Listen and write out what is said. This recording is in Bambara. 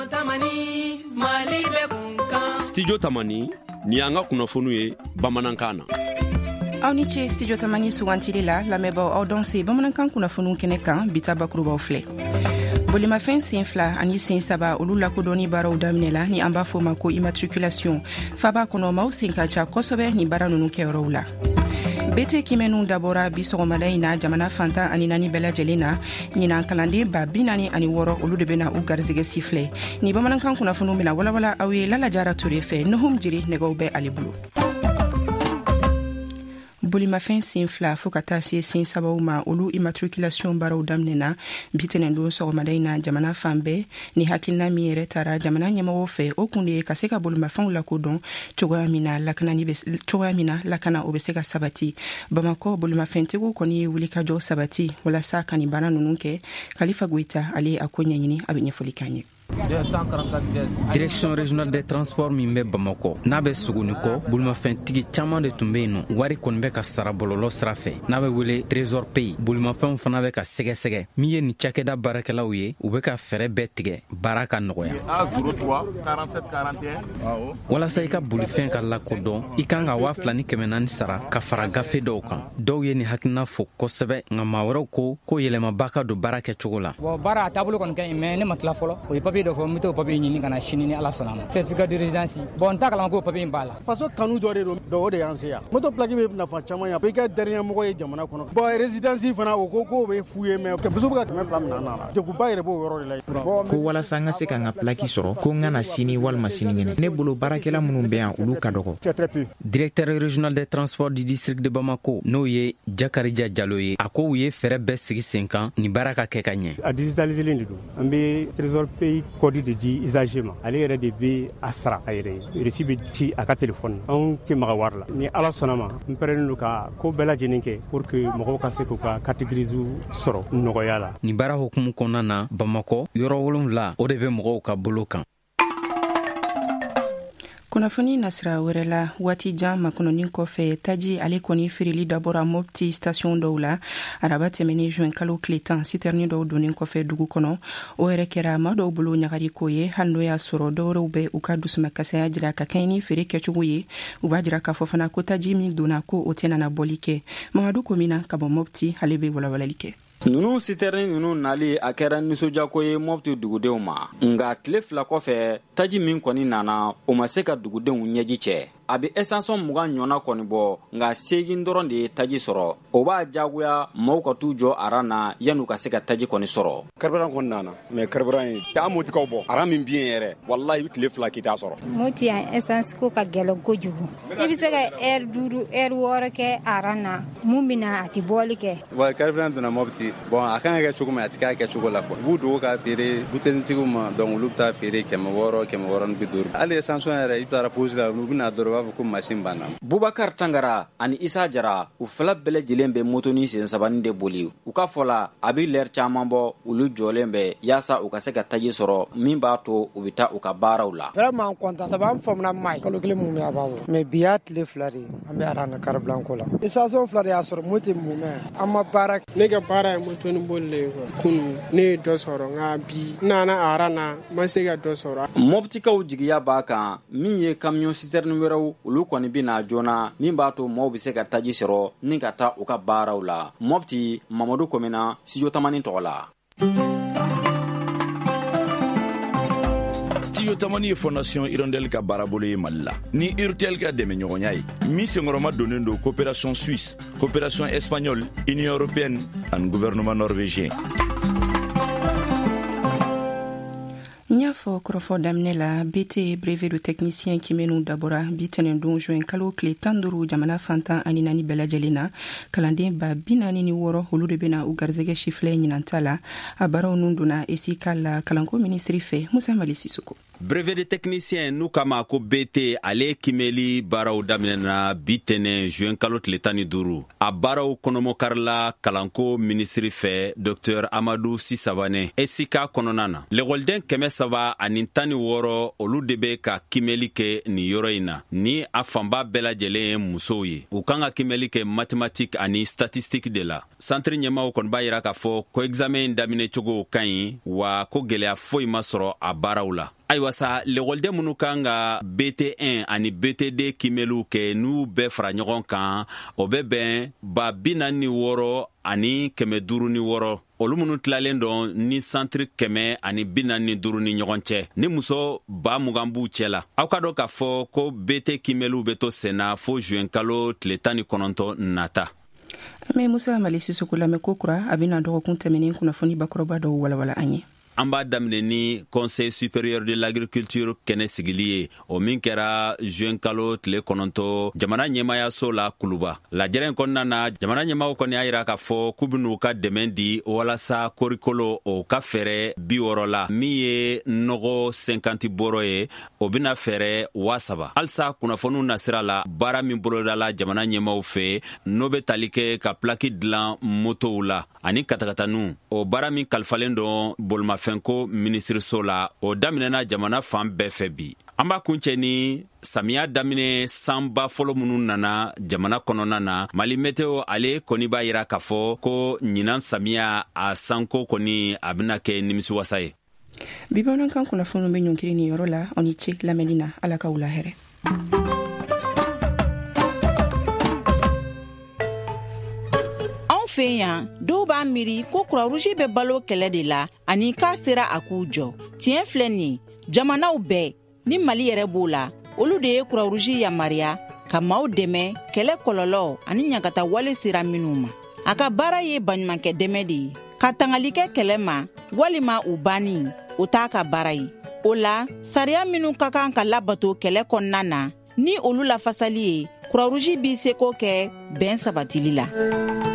Studio Tamani ni an ka kunnafoniw ye bamanankan na. Aw ni ce Studio Tamani sugantili la lamɛnbaaw aw dɔn se bamanankan kunnafoniw kɛnɛ kan bita bakurubaw filɛ. Bolimafɛn sen fila ani sen saba olu lakodɔnni baaraw daminɛla ni an b'a fɔ ma ko immatriculation faba kɔnɔ maaw sen ka ca kosɛbɛ ni baara ninnu kɛyɔrɔw la. BT kimɛnnu dabɔra bi sɔgɔmada in na jamana fantan ani naani bɛɛ lajɛlen na ɲinan kalanden ba 46 olu de bɛna u garizɛgɛ sifilɛ ni bamanankan kunnafoniw bɛna walawala aw ye Lalajara Ture fɛ Nuhum Jiri nɛgɛw bɛ ale bolo. Bolimafɛn sen fila fo ka taa se sen sabaw ma olu immatriculation baaraw daminɛna bi tɛnɛndon sɔgɔmada in na jamana fan bɛɛ ni hakilina min yɛrɛ tara jamana ɲɛmɔgɔw fɛ o kun de ye ka se ka bolimafɛnw lakodɔn cogoya min na lakana o bɛ se ka sabati. Bamakɔ bolimafɛntigiw kɔni ye wulikajɔ sabati walasa ka nin baara ninnu kɛ. Kalifa Goita ale a ko ɲɛɲini a bɛ ɲɛfɔli k'an ye. Direction régionale des transports min bɛ Bamakɔ n'a bɛ Suguni kɔ bolimafɛntigi caman de tun bɛ yen nɔ wari kɔni bɛ ka sara bɔlɔlɔ sira fɛ n'a bɛ wele Trésor Pay bolimafɛnw fana bɛ ka sɛgɛsɛgɛ min ye nin cakɛda baarakɛlaw ye u bɛ ka fɛɛrɛ bɛɛ tigɛ baara ka nɔgɔya walasa I ka bolifɛn ka lakodɔn I kan ka 2400 sara ka fara gafe dɔw kan dɔw ye nin hakilina fɔ kosɛbɛ nka maa wɛrɛw ko yɛlɛmaba ka don baara kɛcogo la. Baara taabolo kɔni ka ɲi mais ne ma tila fɔlɔ o ye papier dɔ fɔ n bɛ t'o papier ɲini ka na sini ni Ala sɔnna ma certificat de résidence bon n t'a kalama ko papier in b'a la. Faso kanu dɔ de don o de y'an se yan moto plaque bɛ nafa caman yan i ka dernier mɔgɔ ye jamana kɔnɔ bon résidence fana o ko bɛ fu ye mais muso bɛ ka 200 minɛ na deguba yɛrɛ b'o yɔrɔ de la. Ko walasa an ka se k'an ka plaque sɔrɔ ko n ka na sini walima sinikɛnɛ ne bolo baarakɛla minnu bɛ yan olu ka dɔgɔ. Directeur régional des transports du district de Bamako n'o ye Jakarija Jalo ye a ko u ye fɛɛrɛ bɛɛ sigi sen kan ni baara ka kɛ ka ɲɛ. A digitaliselen de don an bɛ Trésor Pay code de di usager ma ale yɛrɛ de bɛ a sara a yɛrɛ ye reçu bɛ ci a ka téléphone anw tɛ maga wari la ni Ala sɔnna ma n pɛrɛnnen don ka ko bɛɛ lajɛlen kɛ pour que mɔgɔw ka se k'u ka catégorie sɔrɔ nɔgɔya la. Ni baara hukumu kɔnɔna na Bamakɔ yɔrɔ 7 o de bɛ mɔgɔw ka bolo kan. Kunnafoni nasira wɛrɛ la waati jan makɔnɔnin kɔfɛ taji ale kɔni feereli dabɔra Mopti station dɔw la araba tɛmɛnen juin kalo tile 10 citerni dɔw donnen kɔfɛ dugu kɔnɔ o yɛrɛ kɛra maa dɔw bolo ɲagari ko ye hali n'o y'a sɔrɔ dɔwɛrɛw bɛ u ka dusumakasaya jira ka kɛɲɛ ni feere kɛcogo ye u b'a jira k'a fɔ fana ko taji min donna ko o tɛnana bɔli kɛ. Mamadu Komina ka bɔ Mopti ale bɛ walawalali kɛ. Nunu siterni nunu nali a kɛra nisɔnjako ye Mopti dugudenw ma nka tile 2 kɔfɛ taji min kɔni nana o ma se ka dugudenw ɲɛji cɛ. A bɛ essence 20 ɲɔna kɔni bɔ nka 8 dɔrɔn de ye taji sɔrɔ o b'a jagoya maaw ka t'u jɔ aran na yan'u ka se ka taji kɔni sɔrɔ. Carburant kɔni nana mais carburant ye taa motikaw bɔ aran min bi yɛrɛ wallahi bi tile 2 k'i t'a sɔrɔ. Moti yan essence ko ka gɛlɛn kojugu i bɛ se ka heure 5 heure 6 kɛ aran na mun bɛna a tɛ bɔli kɛ. Wa carburant donna Mopti bon a kan ka kɛ cogo min a tɛ k'a kɛ cogo la quoi b'u dogo ka feere butelitigiw ma donc olu bɛ taa feere 600 650 hali essence yɛrɛ i taara pose la olu bɛna dɔrɔn ko machine banna. Bubakar Tangara ani Isa Jara u fila bɛɛ lajɛlen bɛ motoni sen sabani de boli u ka fɔ la a bɛ lɛr caman bɔ olu jɔlen bɛ yaasa u ka se ka taji sɔrɔ min b'a to u bɛ taa u ka baaraw la. Vraiment content sabu an famana mai kalo kelen mun bɛ b'a mais bi y'a tile 2 de an bɛ aran na carte blanche ko la station 2 de y'a sɔrɔ moti mun an ma baara ne ka baara ye motoni boli kun ne ye dɔ sɔrɔ nka bi nana aran na ma se ka dɔ sɔrɔ. Moptikaw jigiya b'a kan min ye camion citerne wɛrɛw olu kɔni bina joona min b'a to maaw bɛ se ka taji sɔrɔ ni ka taa u ka baaraw la. Mopti Mamadu Komina Studio Tamani tɔgɔ la. Studio Tamani ye Fondation Hirondelle ka baarabolo ye Mali la ni Urtel ka dɛmɛɲɔgɔnya ye min senkɔrɔma donnen don coopération suisse coopération espagnole union européenne ani gouvernement norvégien. Nya fɔ kɔrɔfɔ daminɛ la BT brevet de technicien kimɛnnu dabɔra bi tɛnɛndon juin kalo tile 15 jamana fantan ani naani bɛɛ lajɛlen na kalanden ba 46 olu de bɛna u garizɛgɛ sifilɛ ɲinanta la a baaraw nun donna ESICA la kalanko ministri fɛ Musa Mali Sisoko. Brevet de technicien n'u kama ko BT ale kimeli baaraw daminɛna bi tɛnɛ juin kalo tile 15 a baaraw kɔnɔmɔ karila kalanko ministri fɛ Dr Amadou Sisavane ESICA kɔnɔna na l'école 300 ani 16 olu de bɛ ka kimeli kɛ ni yɔrɔ in na ni a fanba bɛɛ lajɛlen ye musow ye u kan ka kimeli kɛ mathématique ani statistique de la centre ɲɛmaw kɔni b'a yira k'a fɔ ko examen daminɛ cogo ka ɲi wa ko gɛlɛya foyi ma sɔrɔ a baaraw la ayiwa sa lekɔliden minnu kan ka BT1 ani BT2 kimeliw kɛ n'u bɛɛ fara ɲɔgɔn kan o bɛ bɛn 46 ani 506 olu minnu tilalen dɔn ni santiri 100 ani 45 ni ɲɔgɔn cɛ ni muso 20 b'u cɛ la aw ka dɔn k'a fɔ ko BT kimeliw bɛ to senna fo juin kalo tile 19 nata. Mais Musa Amali Sisoko lamɛn ko kura a bɛna dɔgɔkun tɛmɛnen kunnafoni bakɔrɔba dɔw walawala an ye. An b'a daminɛ ni Conseil supérieur de l'agriculture kɛnɛ sigili ye o min kɛra juin kalo tile 9 jamana ɲɛmayaso la Kuluba. Lajɛrɛ in kɔnɔna na jamana ɲɛmaw kɔni y'a yira k'a fɔ k'u ben'u ka dɛmɛ di walasa korikolo o ka fɛrɛ 60 la min ye nɔgɔ 50 bɔrɔ ye o bena fɛrɛ 3,000. Halisa kunnafoniw nasira la baara min bolodala jamana ɲɛmaw fɛ n'o be tali kɛ ka plaki dilan motow la ani katakatanu o baara min kalifalen dɔn bolimafɛnko minisiriso la o daminɛna jamana fan bɛɛ fɛ bi. An b'a kuncɛ ni samiya daminɛ sanba fɔlɔ minnu nana jamana kɔnɔna na Mali Meteo ale kɔni b'a yira k'a fɔ ko ɲinan samiya a sanko kɔni a bena kɛ nimisiwasa ye. Bi bamanankan kunnafoniw bɛ ɲɔnkiri ni yɔrɔ la aw ni ce lamɛnni na Ala ka wula hɛrɛ. Fɛ yan dɔw b'a miiri ko Croix-Rouge bɛ balo kɛlɛ de la ani k'a sera a k'u jɔ. Tiɲɛ filɛ nin jamanaw bɛɛ ni Mali yɛrɛ b'o la olu de ye Croix-Rouge yamaruya ka maaw dɛmɛ kɛlɛ kɔlɔlɔ ani ɲagata wale sera minnu ma. A ka baara ye baɲumankɛ dɛmɛ de ye ka tangali kɛ kɛlɛ ma walima u banni o t'a ka baara ye. O la sariya minnu ka kan ka labato kɛlɛ kɔnɔna na ni olu lafasali ye Croix-Rouge b'i seko kɛ bɛn sabatili la.